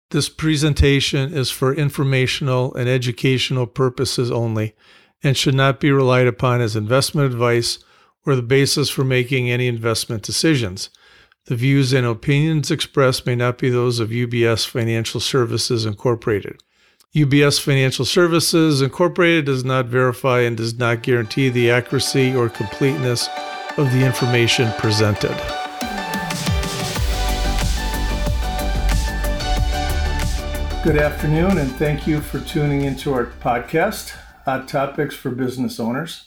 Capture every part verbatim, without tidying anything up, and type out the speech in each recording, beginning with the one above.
This presentation is for informational and educational purposes only and should not be relied upon as investment advice or the basis for making any investment decisions. The views and opinions expressed may not be those of U B S Financial Services Incorporated. U B S Financial Services Incorporated does not verify and does not guarantee the accuracy or completeness of the information presented. Good afternoon, and thank you for tuning into our podcast, Hot Topics for Business Owners.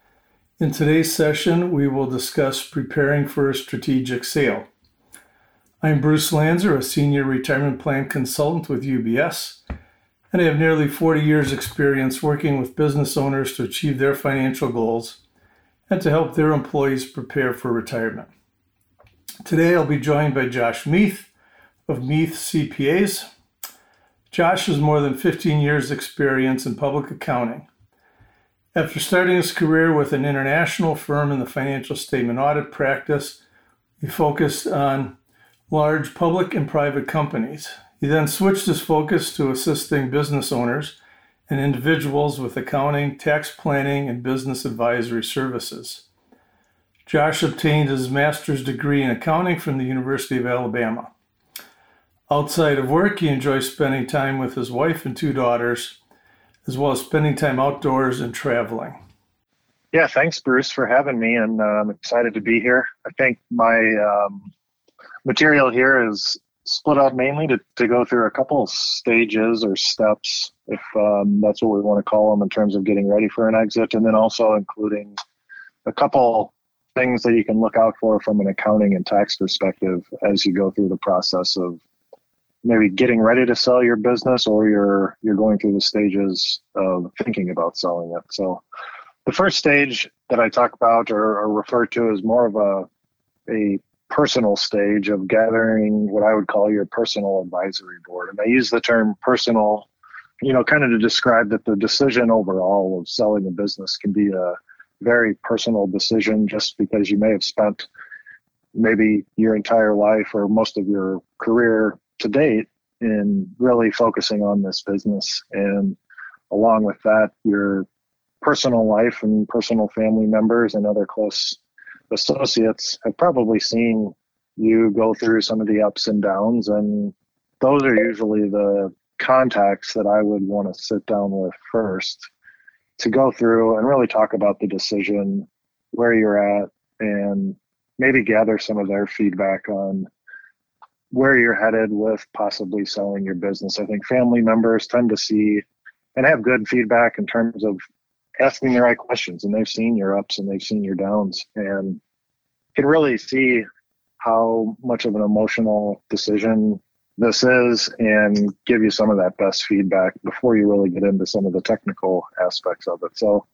In today's session, we will discuss preparing for a strategic sale. I'm Bruce Lanzer, a senior retirement plan consultant with U B S, and I have nearly forty years experience working with business owners to achieve their financial goals and to help their employees prepare for retirement. Today, I'll be joined by Josh Meath of Meath C P As. Josh has more than fifteen years experience in public accounting. After starting his career with an international firm in the financial statement audit practice, he focused on large public and private companies. He then switched his focus to assisting business owners and individuals with accounting, tax planning, and business advisory services. Josh obtained his master's degree in accounting from the University of Alabama. Outside of work, he enjoys spending time with his wife and two daughters, as well as spending time outdoors and traveling. Yeah, thanks, Bruce, for having me, and uh, I'm excited to be here. I think my um, material here is split out mainly to, to go through a couple of stages or steps, if um, that's what we want to call them, in terms of getting ready for an exit, and then also including a couple things that you can look out for from an accounting and tax perspective as you go through the process of maybe getting ready to sell your business, or you're you're going through the stages of thinking about selling it. So the first stage that I talk about or, or refer to is more of a a personal stage of gathering what I would call your personal advisory board. And I use the term personal, you know, kind of to describe that the decision overall of selling a business can be a very personal decision, just because you may have spent maybe your entire life or most of your career to date in really focusing on this business. And along with that, your personal life and personal family members and other close associates have probably seen you go through some of the ups and downs. And those are usually the contacts that I would want to sit down with first to go through and really talk about the decision, where you're at, and maybe gather some of their feedback on where you're headed with possibly selling your business. I think family members tend to see and have good feedback in terms of asking the right questions, and they've seen your ups and they've seen your downs, and can really see how much of an emotional decision this is and give you some of that best feedback before you really get into some of the technical aspects of it. So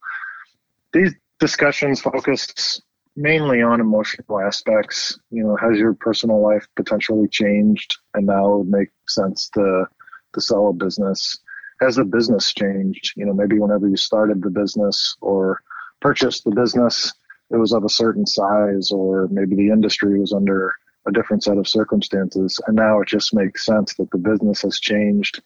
these discussions focus mainly on emotional aspects. You know, has your personal life potentially changed and now it would make sense to to sell a business? Has the business changed? You know, maybe whenever you started the business or purchased the business, it was of a certain size, or maybe the industry was under a different set of circumstances, and now it just makes sense that the business has changed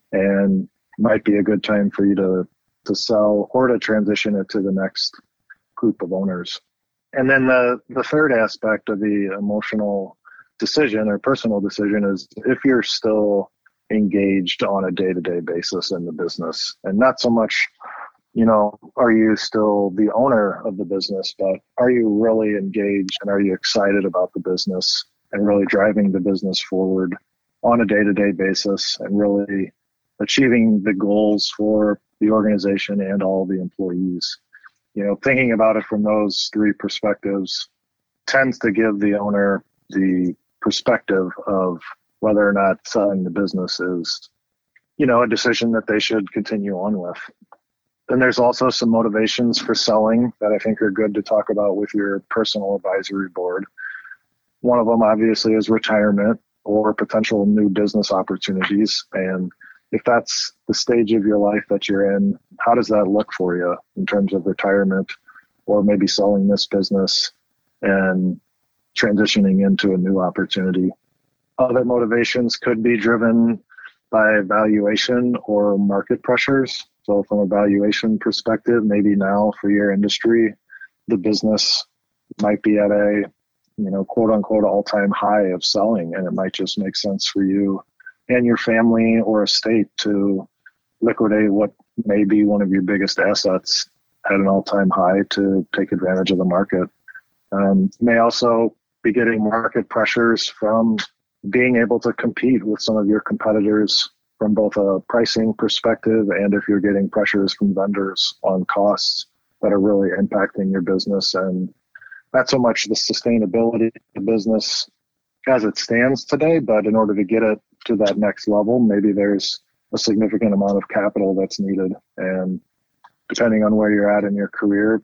and might be a good time for you to to sell or to transition it to the next group of owners. And then the, the third aspect of the emotional decision or personal decision is if you're still engaged on a day-to-day basis in the business, and not so much, you know, are you still the owner of the business, but are you really engaged and are you excited about the business and really driving the business forward on a day-to-day basis and really achieving the goals for the organization and all the employees? You know, thinking about it from those three perspectives tends to give the owner the perspective of whether or not selling the business is, you know, a decision that they should continue on with. Then there's also some motivations for selling that I think are good to talk about with your personal advisory board. One of them obviously is retirement or potential new business opportunities. And if that's the stage of your life that you're in, how does that look for you in terms of retirement or maybe selling this business and transitioning into a new opportunity? Other motivations could be driven by valuation or market pressures. So from a valuation perspective, maybe now for your industry, the business might be at a, you know, quote unquote all-time high of selling, and it might just make sense for you and your family or estate to liquidate what may be one of your biggest assets at an all-time high to take advantage of the market. Um, you may also be getting market pressures from being able to compete with some of your competitors from both a pricing perspective, and if you're getting pressures from vendors on costs that are really impacting your business, and not so much the sustainability of the business as it stands today, but in order to get it to that next level, maybe there's a significant amount of capital that's needed. And depending on where you're at in your career,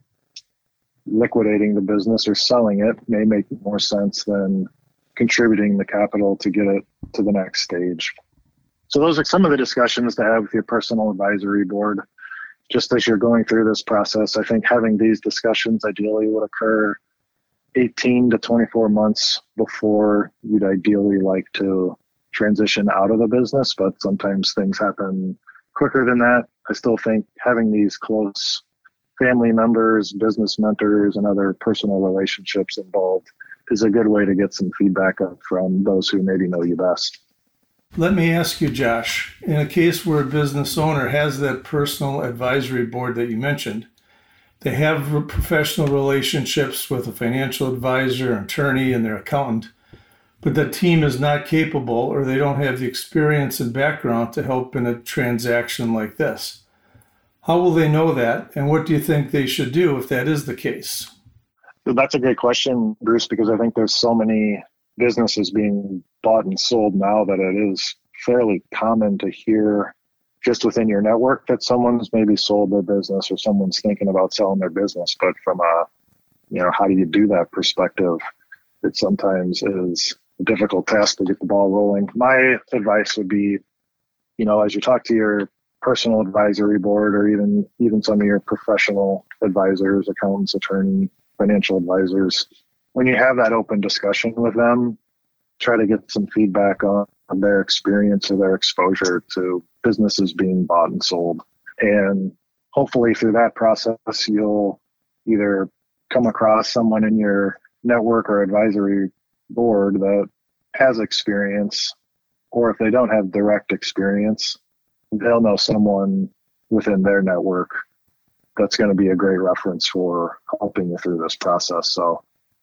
liquidating the business or selling it may make more sense than contributing the capital to get it to the next stage. So those are some of the discussions to have with your personal advisory board. Just as you're going through this process, I think having these discussions ideally would occur eighteen to twenty-four months before you'd ideally like to transition out of the business, but sometimes things happen quicker than that. I still think having these close family members, business mentors, and other personal relationships involved is a good way to get some feedback from those who maybe know you best. Let me ask you, Josh, in a case where a business owner has that personal advisory board that you mentioned, they have professional relationships with a financial advisor, attorney, and their accountant, but the team is not capable or they don't have the experience and background to help in a transaction like this. How will they know that, and what do you think they should do if that is the case? That's a great question, Bruce, because I think there's so many businesses being bought and sold now that it is fairly common to hear just within your network that someone's maybe sold their business or someone's thinking about selling their business. But from a, you know, how do you do that perspective, it sometimes is a difficult task to get the ball rolling. My advice would be, you know, as you talk to your personal advisory board or even even some of your professional advisors, accountants, attorney, financial advisors, when you have that open discussion with them, try to get some feedback on, on their experience or their exposure to businesses being bought and sold. And hopefully through that process, you'll either come across someone in your network or advisory board that has experience, or if they don't have direct experience, they'll know someone within their network that's going to be a great reference for helping you through this process. So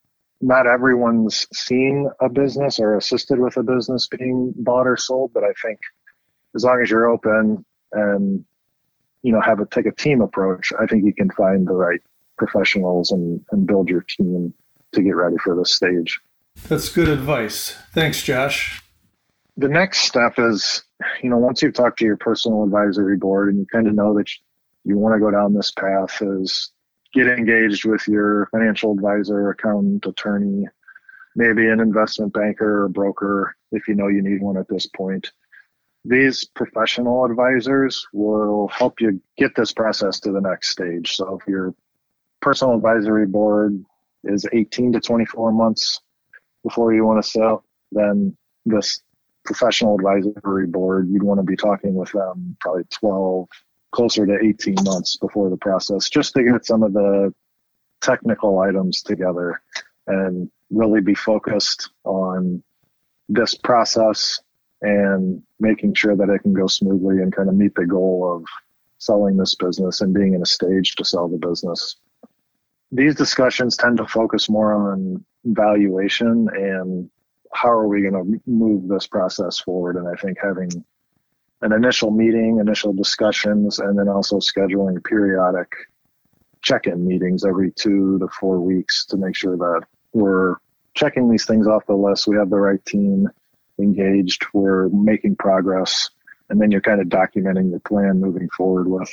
not everyone's seen a business or assisted with a business being bought or sold, but I think as long as you're open and, you know, have a take a team approach, I think you can find the right professionals and, and build your team to get ready for this stage. That's good advice. Thanks, Josh. The next step is, you know, once you've talked to your personal advisory board and you kind of know that you want to go down this path, is get engaged with your financial advisor, accountant, attorney, maybe an investment banker or broker if you know you need one at this point. These professional advisors will help you get this process to the next stage. So if your personal advisory board is eighteen to twenty-four months before you want to sell, then this professional advisory board, you'd want to be talking with them probably twelve, closer to eighteen months before the process, just to get some of the technical items together and really be focused on this process and making sure that it can go smoothly and kind of meet the goal of selling this business and being in a stage to sell the business. These discussions tend to focus more on valuation and how are we going to move this process forward. And I think having an initial meeting, initial discussions, and then also scheduling periodic check-in meetings every two to four weeks to make sure that we're checking these things off the list. We have the right team engaged, we're making progress, and then you're kind of documenting the plan moving forward with,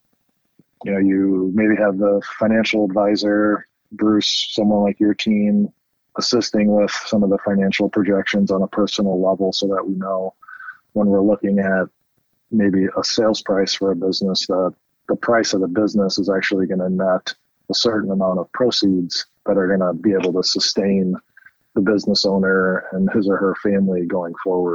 you know, you maybe have the financial advisor, Bruce, someone like your team, assisting with some of the financial projections on a personal level so that we know when we're looking at maybe a sales price for a business that the price of the business is actually going to net a certain amount of proceeds that are going to be able to sustain the business owner and his or her family going forward.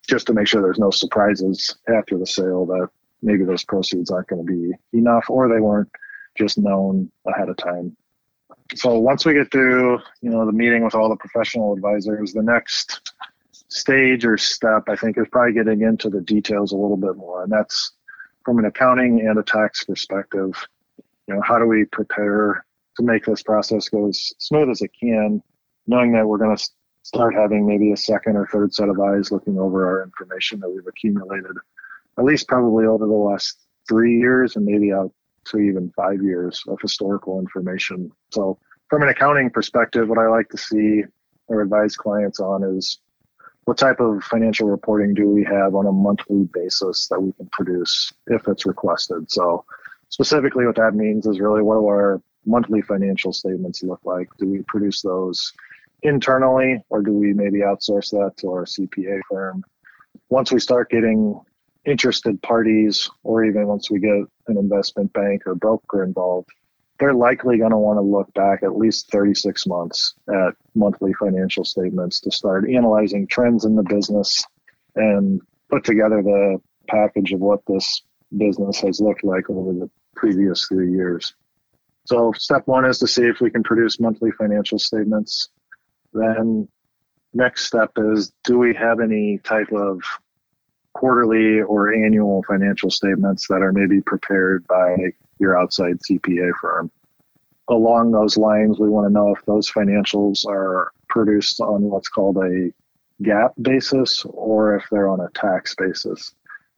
just to make sure there's no surprises after the sale that maybe those proceeds aren't going to be enough or they weren't just known ahead of time. So once we get through, you know, the meeting with all the professional advisors, the next stage or step, I think, is probably getting into the details a little bit more. And that's from an accounting and a tax perspective. You know, how do we prepare to make this process go as smooth as it can, knowing that we're going to start having maybe a second or third set of eyes looking over our information that we've accumulated, at least probably over the last three years and maybe out to even five years of historical information. So from an accounting perspective, what I like to see or advise clients on is what type of financial reporting do we have on a monthly basis that we can produce if it's requested. So specifically what that means is really what do our monthly financial statements look like? Do we produce those internally or do we maybe outsource that to our C P A firm? Once we start getting interested parties, or even once we get an investment bank or broker involved, they're likely going to want to look back at least thirty-six months at monthly financial statements to start analyzing trends in the business and put together the package of what this business has looked like over the previous three years. So step one is to see if we can produce monthly financial statements. Then next step is, do we have any type of quarterly or annual financial statements that are maybe prepared by your outside C P A firm? Along those lines, we want to know if those financials are produced on what's called a GAAP basis or if they're on a tax basis.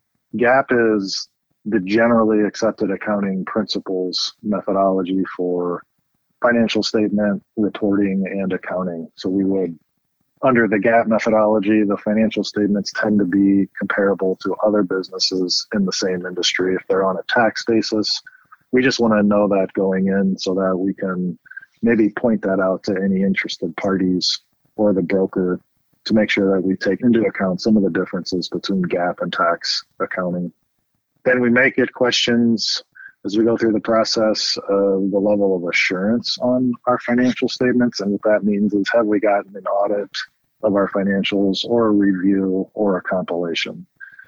GAAP is the generally accepted accounting principles methodology for financial statement reporting and accounting. So we would, under the GAAP methodology, the financial statements tend to be comparable to other businesses in the same industry if they're on a tax basis. We just want to know that going in so that we can maybe point that out to any interested parties or the broker to make sure that we take into account some of the differences between GAAP and tax accounting. Then we may get questions as we go through the process of the level of assurance on our financial statements. And what that means is, have we gotten an audit of our financials or a review or a compilation?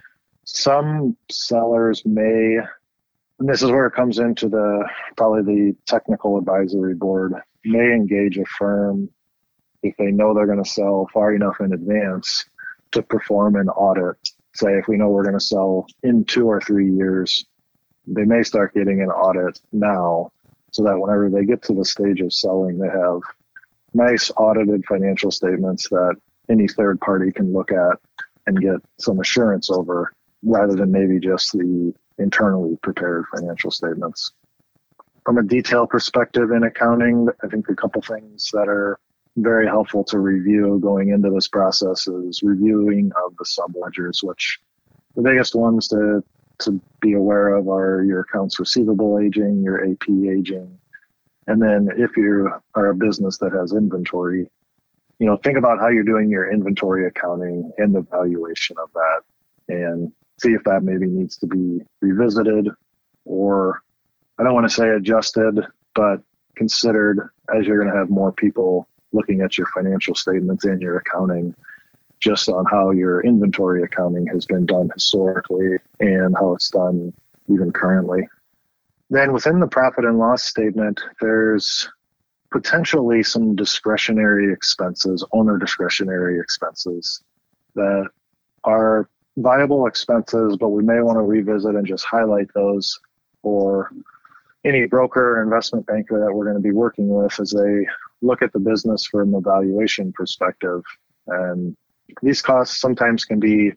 Some sellers may, and this is where it comes into the probably the technical advisory board, may engage a firm if they know they're going to sell far enough in advance to perform an audit. Say if we know we're going to sell in two or three years, they may start getting an audit now so that whenever they get to the stage of selling, they have nice audited financial statements that any third party can look at and get some assurance over, rather than maybe just the internally prepared financial statements. From a detail perspective in accounting, I think a couple things that are very helpful to review going into this process is reviewing of the subledgers, which the biggest ones to to be aware of are your accounts receivable aging, your A P aging, and then if you are a business that has inventory, you know, think about how you're doing your inventory accounting and the valuation of that, and see if that maybe needs to be revisited, or I don't want to say adjusted, but considered as you're going to have more people looking at your financial statements and your accounting, just on how your inventory accounting has been done historically and how it's done even currently. Then within the profit and loss statement, there's potentially some discretionary expenses, owner discretionary expenses that are viable expenses, but we may want to revisit and just highlight those for any broker or investment banker that we're going to be working with as they look at the business from a valuation perspective. And these costs sometimes can be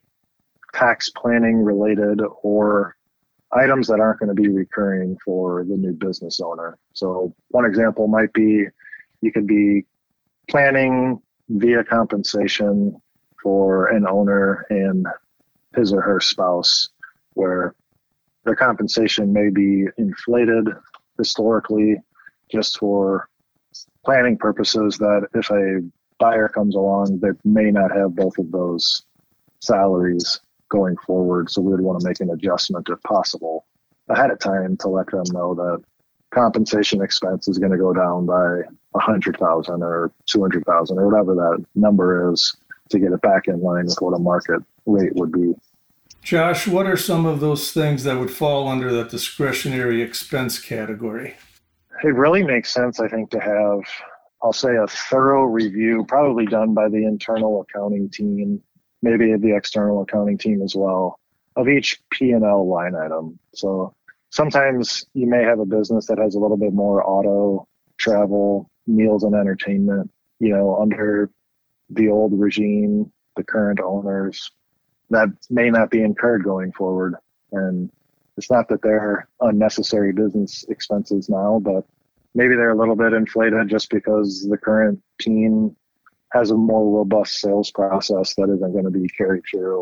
tax planning related or items that aren't going to be recurring for the new business owner. So one example might be you could be planning via compensation for an owner and his or her spouse, where their compensation may be inflated historically just for planning purposes, that if a buyer comes along, they may not have both of those salaries going forward. So we would want to make an adjustment if possible ahead of time to let them know that compensation expense is going to go down by a hundred thousand or two hundred thousand or whatever that number is, to get it back in line with what a market rate would be. Josh, what are some of those things that would fall under that discretionary expense category? It really makes sense, I think, to have, I'll say, a thorough review, probably done by the internal accounting team, maybe the external accounting team as well, of each P and L line item. So sometimes you may have a business that has a little bit more auto, travel, meals and entertainment, you know, under the old regime, the current owners, that may not be incurred going forward. And it's not that they're unnecessary business expenses now, but maybe they're a little bit inflated just because the current team has a more robust sales process that isn't going to be carried through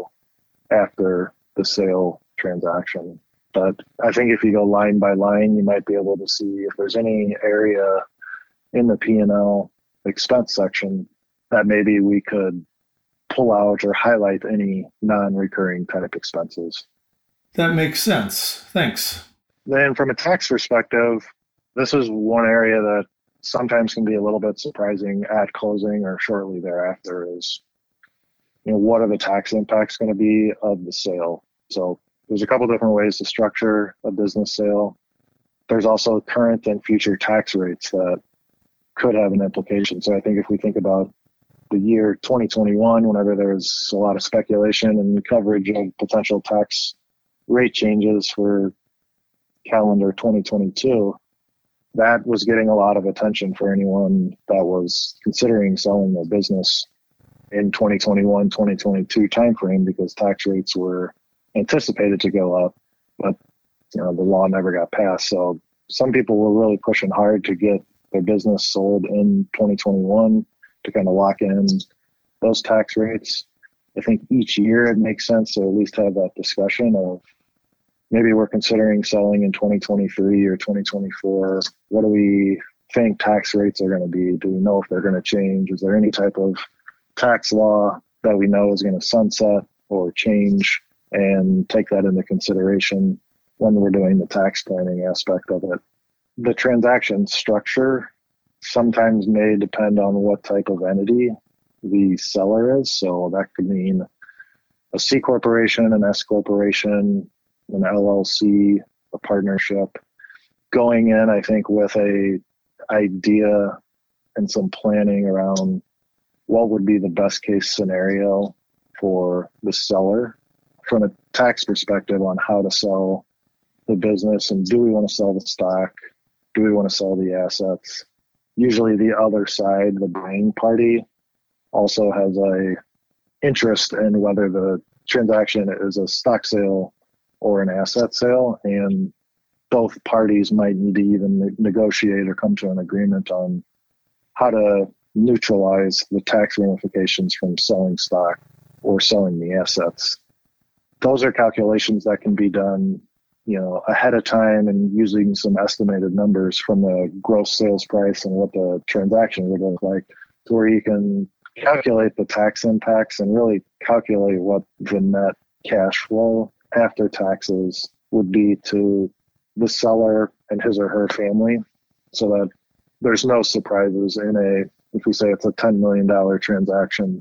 after the sale transaction. But I think if you go line by line, you might be able to see if there's any area in the P and L expense section that maybe we could pull out or highlight any non-recurring type expenses. That makes sense. Thanks. Then from a tax perspective, this is one area that sometimes can be a little bit surprising at closing or shortly thereafter is, you know, what are the tax impacts going to be of the sale? So there's a couple different ways to structure a business sale. There's also current and future tax rates that could have an implication. So I think if we think about the year twenty twenty-one, whenever there was a lot of speculation and coverage of potential tax rate changes for calendar twenty twenty-two, that was getting a lot of attention for anyone that was considering selling their business in twenty twenty-one, twenty twenty-two timeframe, because tax rates were anticipated to go up, but you know the law never got passed. So some people were really pushing hard to get their business sold in twenty twenty-one to kind of lock in those tax rates. I think each year it makes sense to at least have that discussion of maybe we're considering selling in twenty twenty-three or twenty twenty-four. What do we think tax rates are going to be? Do we know if they're going to change? Is there any type of tax law that we know is going to sunset or change, and take that into consideration when we're doing the tax planning aspect of it? The transaction structure sometimes may depend on what type of entity the seller is. So that could mean a C corporation, an S corporation, an L L C, a partnership. Going in, I think, with a idea and some planning around what would be the best case scenario for the seller from a tax perspective on how to sell the business, and do we want to sell the stock? Do we want to sell the assets? Usually the other side, the buying party, also has a interest in whether the transaction is a stock sale or an asset sale, and both parties might need to even negotiate or come to an agreement on how to neutralize the tax ramifications from selling stock or selling the assets. Those are calculations that can be done, you know, ahead of time, and using some estimated numbers from the gross sales price and what the transaction would look like, to where you can calculate the tax impacts and really calculate what the net cash flow after taxes would be to the seller and his or her family, so that there's no surprises in a, if we say it's a ten million dollars transaction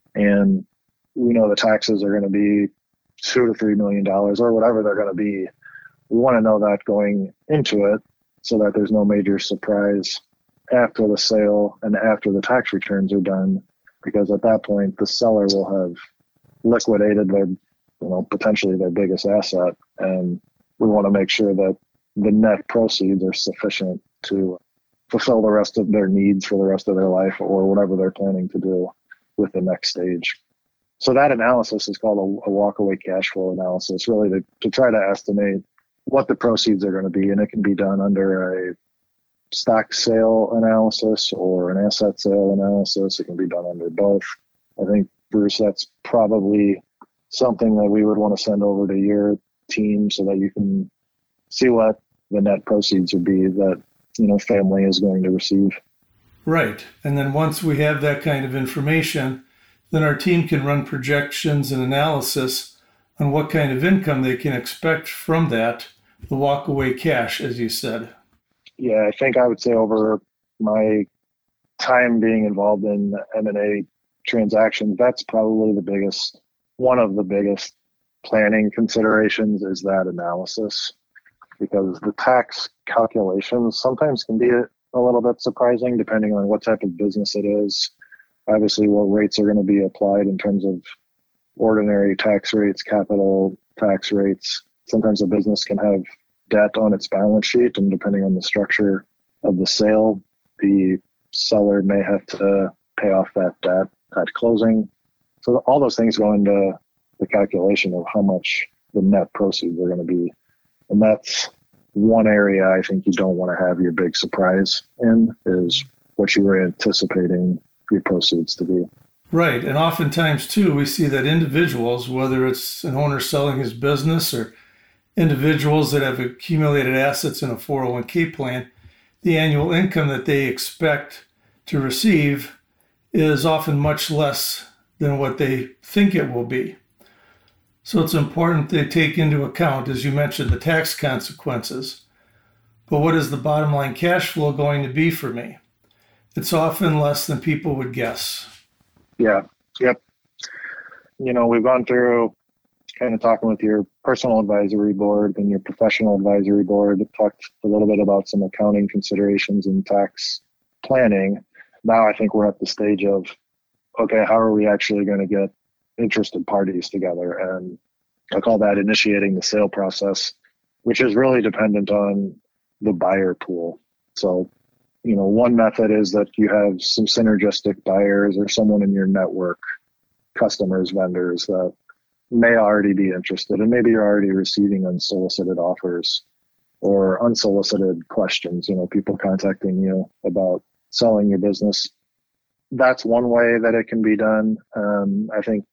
and we know the taxes are going to be two to three million dollars or whatever they're going to be. We want to know that going into it so that there's no major surprise after the sale and after the tax returns are done, because at that point the seller will have liquidated their, you know, potentially their biggest asset, and we want to make sure that the net proceeds are sufficient to fulfill the rest of their needs for the rest of their life, or whatever they're planning to do with the next stage. So that analysis is called a, a walkaway cash flow analysis, really to, to try to estimate what the proceeds are going to be. And it can be done under a stock sale analysis or an asset sale analysis. It can be done under both. I think, Bruce, that's probably something that we would want to send over to your team so that you can see what the net proceeds would be that, you know, family is going to receive. Right. And then once we have that kind of information, then our team can run projections and analysis on what kind of income they can expect from that, the walkaway cash, as you said. Yeah, I think I would say over my time being involved in M and A transactions, that's probably the biggest one of the biggest planning considerations is that analysis, because the tax calculations sometimes can be a, a little bit surprising depending on what type of business it is. Obviously, what rates are going to be applied in terms of ordinary tax rates, capital tax rates. Sometimes a business can have debt on its balance sheet, and depending on the structure of the sale, the seller may have to pay off that debt at closing. So all those things go into the calculation of how much the net proceeds are going to be. And that's one area I think you don't want to have your big surprise in, is what you were anticipating your proceeds to be. Right. And oftentimes, too, we see that individuals, whether it's an owner selling his business or individuals that have accumulated assets in a four oh one k plan, the annual income that they expect to receive is often much less than what they think it will be. So it's important they take into account, as you mentioned, the tax consequences. But what is the bottom line cash flow going to be for me? It's often less than people would guess. Yeah. Yep. You know, we've gone through kind of talking with your personal advisory board and your professional advisory board, talked a little bit about some accounting considerations and tax planning. Now I think we're at the stage of, okay, how are we actually going to get interested parties together? And I call that initiating the sale process, which is really dependent on the buyer pool. So, you know, one method is that you have some synergistic buyers or someone in your network, customers, vendors that may already be interested, and maybe you're already receiving unsolicited offers or unsolicited questions, you know, people contacting you about selling your business. That's one way that it can be done. Um, I think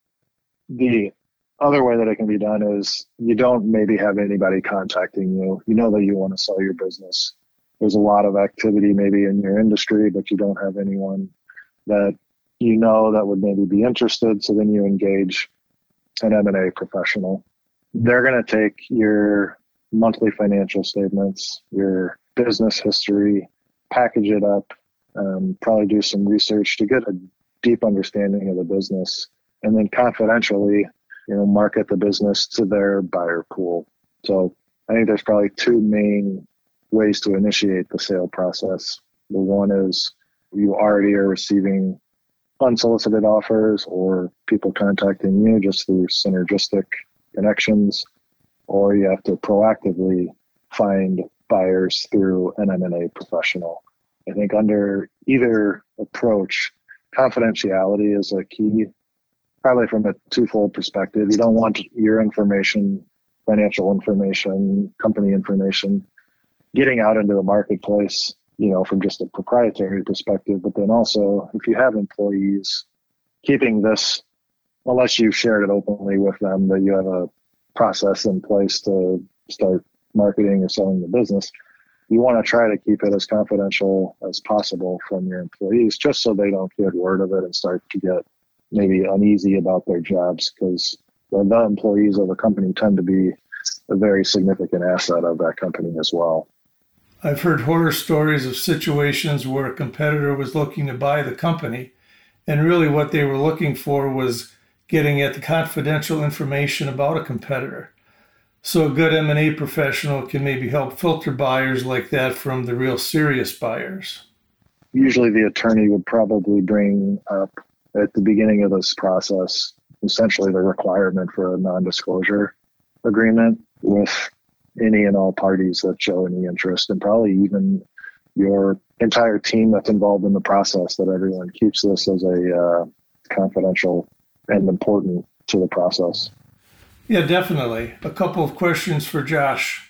the other way that it can be done is you don't maybe have anybody contacting you. You know that you want to sell your business. There's a lot of activity maybe in your industry, but you don't have anyone that you know that would maybe be interested. So then you engage an M and A professional. They're going to take your monthly financial statements, your business history, package it up, um, probably do some research to get a deep understanding of the business, and then confidentially, you know, market the business to their buyer pool. So I think there's probably two main ways to initiate the sale process. The one is you already are receiving unsolicited offers or people contacting you just through synergistic connections, or you have to proactively find buyers through an M and A professional. I think under either approach, confidentiality is a key, probably from a twofold perspective. You don't want your information, financial information, company information, getting out into the marketplace, you know, from just a proprietary perspective. But then also, if you have employees, keeping this, unless you've shared it openly with them, that you have a process in place to start marketing or selling the business, you want to try to keep it as confidential as possible from your employees, just so they don't get word of it and start to get maybe uneasy about their jobs, because the, the employees of the company tend to be a very significant asset of that company as well. I've heard horror stories of situations where a competitor was looking to buy the company, and really what they were looking for was getting at the confidential information about a competitor. So a good M and A professional can maybe help filter buyers like that from the real serious buyers. Usually the attorney would probably bring up at the beginning of this process essentially the requirement for a non-disclosure agreement with any and all parties that show any interest, and probably even your entire team that's involved in the process, that everyone keeps this as a uh, confidential and important to the process. Yeah, definitely. A couple of questions for Josh.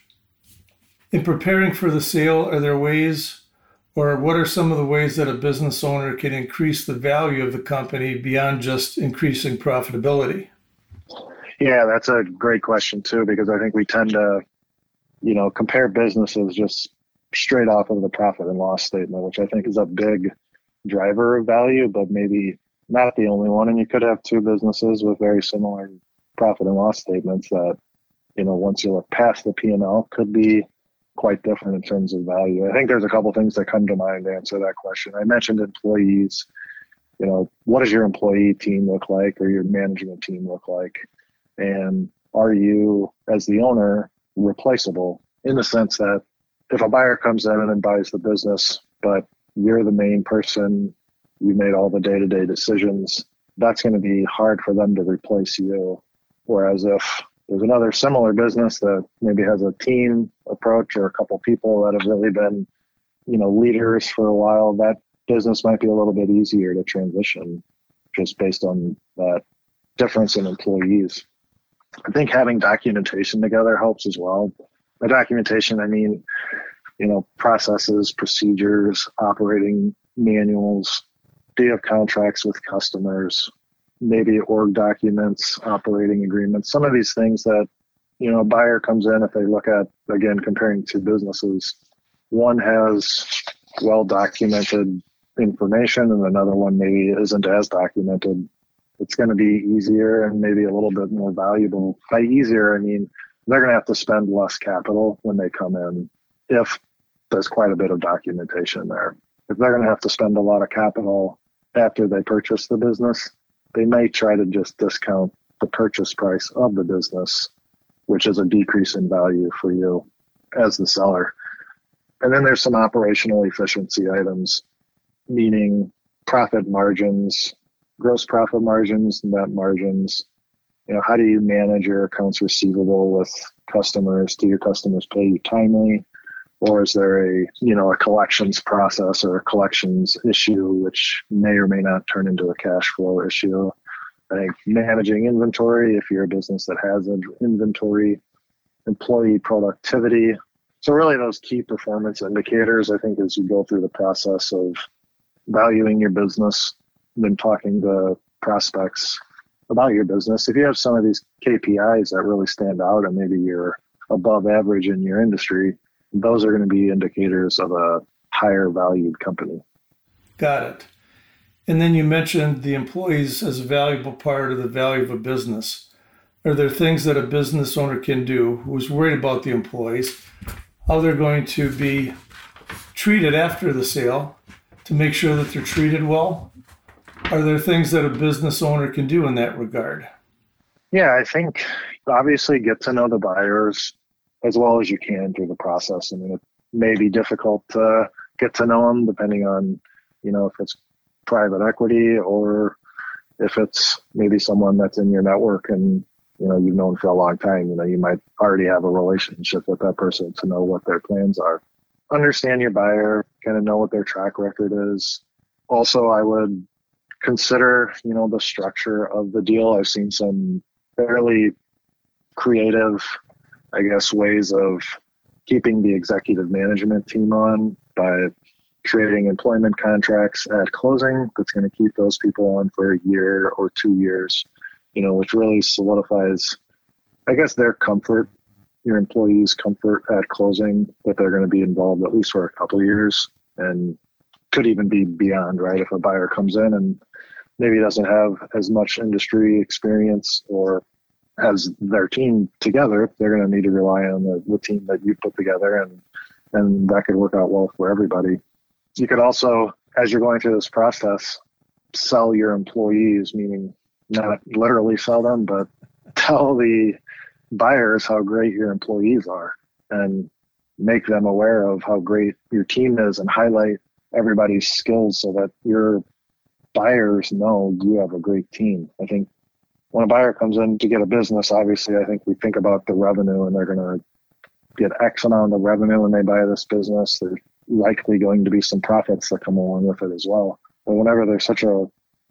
In preparing for the sale, are there ways, or what are some of the ways that a business owner can increase the value of the company beyond just increasing profitability? Yeah, that's a great question too, because I think we tend to, you know, compare businesses just straight off of the profit and loss statement, which I think is a big driver of value, but maybe not the only one. And you could have two businesses with very similar profit and loss statements that, you know, once you look past the P and L, could be quite different in terms of value. I think there's a couple things that come to mind to answer that question. I mentioned employees. you know, what does your employee team look like or your management team look like? And are you, as the owner, replaceable in the sense that if a buyer comes in and buys the business, but you're the main person, you made all the day-to-day decisions, that's going to be hard for them to replace you. Whereas if there's another similar business that maybe has a team approach or a couple people that have really been, you know, leaders for a while, that business might be a little bit easier to transition just based on that difference in employees. I think having documentation together helps as well. By documentation, I mean, you know, processes, procedures, operating manuals. Do you have contracts with customers? Maybe org documents, operating agreements, some of these things that, you know, a buyer comes in, if they look at, again, comparing two businesses, one has well-documented information and another one maybe isn't as documented. It's going to be easier and maybe a little bit more valuable. By easier, I mean, they're going to have to spend less capital when they come in if there's quite a bit of documentation there. If they're going to have to spend a lot of capital after they purchase the business, they may try to just discount the purchase price of the business, which is a decrease in value for you as the seller. And then there's some operational efficiency items, meaning profit margins, gross profit margins, net margins. You know, how do you manage your accounts receivable with customers? Do your customers pay you timely? Or is there a, you know, a collections process or a collections issue, which may or may not turn into a cash flow issue? I think managing inventory, if you're a business that has an inventory, employee productivity. So really those key performance indicators, I think, as you go through the process of valuing your business, then talking to prospects about your business. If you have some of these K P Is that really stand out and maybe you're above average in your industry, those are going to be indicators of a higher valued company. Got it. And then you mentioned the employees as a valuable part of the value of a business. Are there things that a business owner can do who's worried about the employees, how they're going to be treated after the sale to make sure that they're treated well? Are there things that a business owner can do in that regard? Yeah, I think obviously get to know the buyers as well as you can through the process. I mean, it may be difficult to get to know them depending on, you know, if it's private equity or if it's maybe someone that's in your network and, you know, you've known for a long time. You know, you might already have a relationship with that person to know what their plans are. Understand your buyer, kind of know what their track record is. Also, I would consider, you know, the structure of the deal. I've seen some fairly creative, I guess, ways of keeping the executive management team on by creating employment contracts at closing that's going to keep those people on for a year or two years, you know, which really solidifies, I guess, their comfort, your employees' comfort at closing, that they're going to be involved at least for a couple of years and could even be beyond, right? If a buyer comes in and maybe doesn't have as much industry experience or has their team together, they're going to need to rely on the, the team that you put together, and and that could work out well for everybody. You could also, as you're going through this process, sell your employees, meaning not literally sell them, but tell the buyers how great your employees are and make them aware of how great your team is and highlight everybody's skills so that your buyers know you have a great team. I think when a buyer comes in to get a business, obviously, I think we think about the revenue and they're going to get X amount of revenue when they buy this business. There's likely going to be some profits that come along with it as well. But whenever there's such a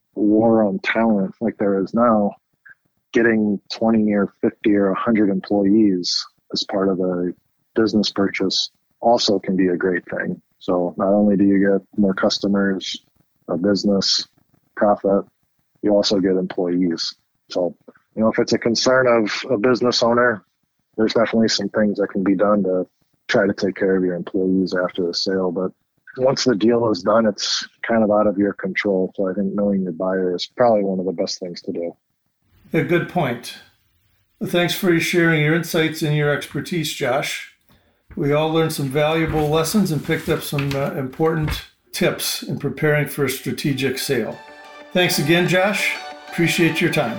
war on talent like there is now, getting twenty or fifty or one hundred employees as part of a business purchase also can be a great thing. So not only do you get more customers, a business, profit, you also get employees. So, you know, if it's a concern of a business owner, there's definitely some things that can be done to try to take care of your employees after the sale. But once the deal is done, it's kind of out of your control. So I think knowing your buyer is probably one of the best things to do. A good point. Well, thanks for sharing your insights and your expertise, Josh. We all learned some valuable lessons and picked up some uh, important tips in preparing for a strategic sale. Thanks again, Josh. Appreciate your time.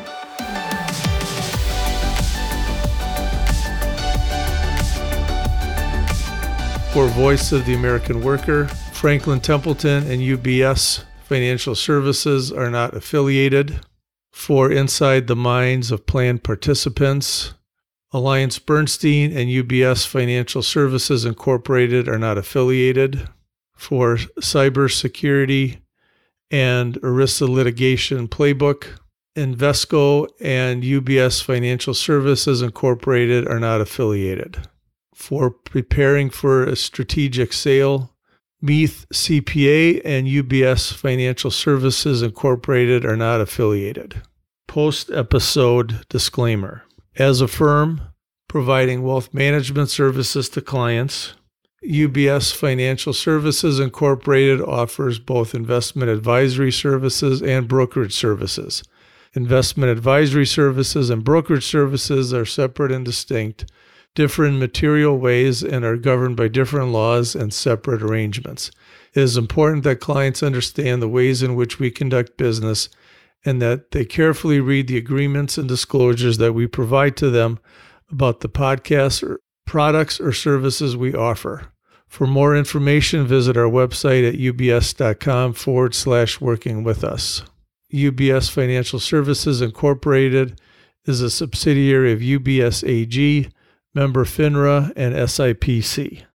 For Voice of the American Worker, Franklin Templeton and U B S Financial Services are not affiliated. For Inside the Minds of Plan Participants, Alliance Bernstein and U B S Financial Services Incorporated are not affiliated. For Cybersecurity and ERISA Litigation Playbook, Invesco and U B S Financial Services Incorporated are not affiliated. For Preparing for a Strategic Sale, Meath C P A and U B S Financial Services Incorporated are not affiliated. Post-episode disclaimer. As a firm providing wealth management services to clients, U B S Financial Services Incorporated offers both investment advisory services and brokerage services. Investment advisory services and brokerage services are separate and distinct, differ in material ways, and are governed by different laws and separate arrangements. It is important that clients understand the ways in which we conduct business and that they carefully read the agreements and disclosures that we provide to them about the podcasts or products or services we offer. For more information, visit our website at ubs.com forward slash working with us. U B S Financial Services Incorporated is a subsidiary of U B S A G, member FINRA, and S I P C.